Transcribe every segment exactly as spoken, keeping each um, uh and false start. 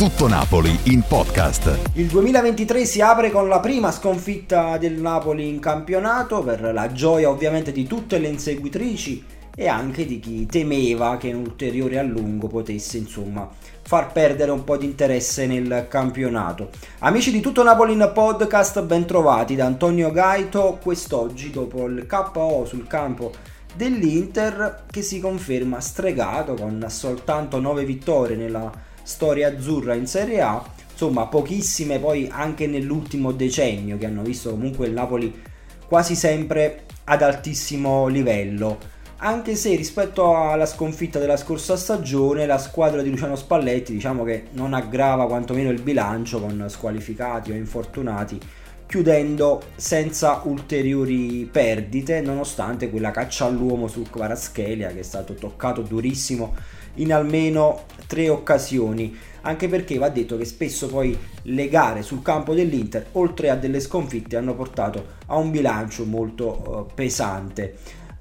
Tutto Napoli in podcast. Il duemilaventitré si apre con la prima sconfitta del Napoli in campionato, per la gioia ovviamente di tutte le inseguitrici e anche di chi temeva che un ulteriore allungo potesse insomma far perdere un po' di interesse nel campionato. Amici di Tutto Napoli in podcast, ben trovati da Antonio Gaito. Quest'oggi, dopo il K O sul campo dell'Inter, che si conferma stregato con soltanto nove vittorie nella storia azzurra in Serie A, insomma pochissime poi anche nell'ultimo decennio, che hanno visto comunque il Napoli quasi sempre ad altissimo livello, anche se rispetto alla sconfitta della scorsa stagione la squadra di Luciano Spalletti diciamo che non aggrava quantomeno il bilancio con squalificati o infortunati, chiudendo senza ulteriori perdite, nonostante quella caccia all'uomo su Kvaratskhelia che è stato toccato durissimo in almeno tre occasioni, anche perché va detto che spesso poi le gare sul campo dell'Inter, oltre a delle sconfitte, hanno portato a un bilancio molto uh, pesante.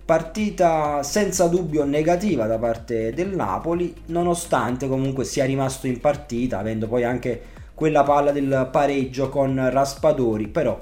Partita senza dubbio negativa da parte del Napoli, nonostante comunque sia rimasto in partita, avendo poi anche quella palla del pareggio con Raspadori. Però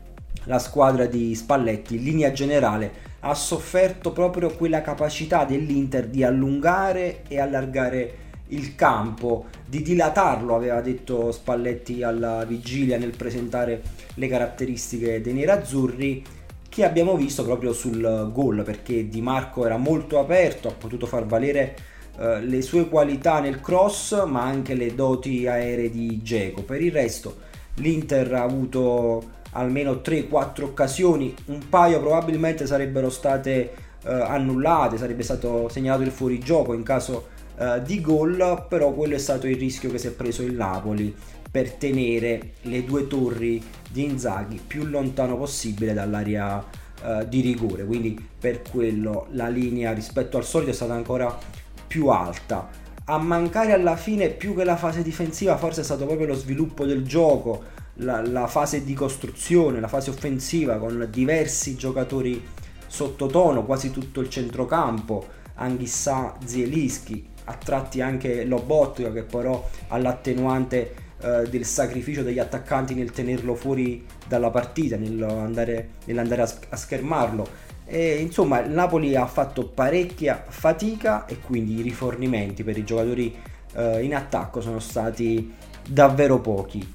la squadra di Spalletti in linea generale ha sofferto proprio quella capacità dell'Inter di allungare e allargare il campo, di dilatarlo, aveva detto Spalletti alla vigilia nel presentare le caratteristiche dei nerazzurri, che abbiamo visto proprio sul gol, perché Di Marco era molto aperto, ha potuto far valere uh, le sue qualità nel cross, ma anche le doti aeree di Dzeko. Per il resto l'Inter ha avuto almeno tre quattro occasioni, un paio probabilmente sarebbero state uh, annullate, sarebbe stato segnalato il fuorigioco in caso uh, di gol, però quello è stato il rischio che si è preso il Napoli per tenere le due torri di Inzaghi più lontano possibile dall'area uh, di rigore, quindi per quello la linea rispetto al solito è stata ancora più alta. A mancare alla fine più che la fase difensiva forse è stato proprio lo sviluppo del gioco, La, la fase di costruzione, la fase offensiva con diversi giocatori sottotono, quasi tutto il centrocampo, Anghissà, Zielinski, a tratti anche Lobotka, che però ha l'attenuante eh, del sacrificio degli attaccanti nel tenerlo fuori dalla partita, nell'andare, nell'andare a, a schermarlo. E insomma il Napoli ha fatto parecchia fatica e quindi i rifornimenti per i giocatori eh, in attacco sono stati davvero pochi.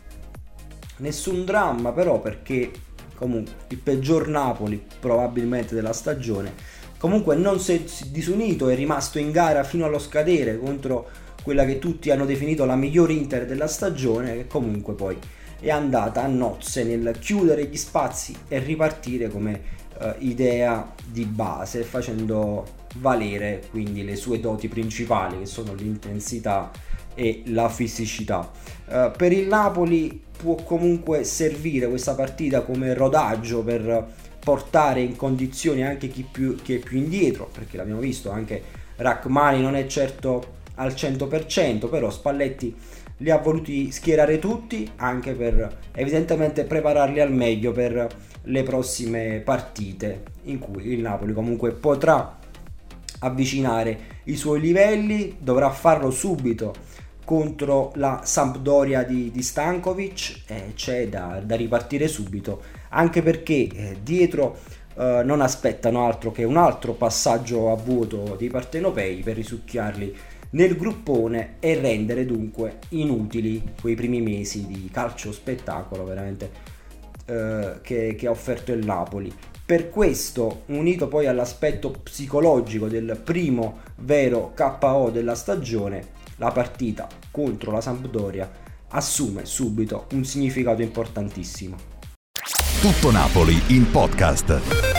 Nessun dramma però, perché comunque il peggior Napoli probabilmente della stagione comunque non si è disunito, è rimasto in gara fino allo scadere contro quella che tutti hanno definito la migliore Inter della stagione, che comunque poi è andata a nozze nel chiudere gli spazi e ripartire come uh, idea di base, facendo valere quindi le sue doti principali, che sono l'intensità e la fisicità. Uh, per il Napoli può comunque servire questa partita come rodaggio per portare in condizioni anche chi, più, chi è più indietro, perché l'abbiamo visto, anche Rachmani non è certo al cento per cento, però Spalletti li ha voluti schierare tutti, anche per evidentemente prepararli al meglio per le prossime partite, in cui il Napoli comunque potrà avvicinare i suoi livelli. Dovrà farlo subito contro la Sampdoria di, di Stankovic, eh, c'è da, da ripartire subito, anche perché eh, dietro eh, non aspettano altro che un altro passaggio a vuoto dei partenopei per risucchiarli nel gruppone e rendere dunque inutili quei primi mesi di calcio spettacolo veramente eh, che, che ha offerto il Napoli. Per questo, unito poi all'aspetto psicologico del primo vero K O della stagione, la partita contro la Sampdoria assume subito un significato importantissimo. Tutto Napoli in podcast.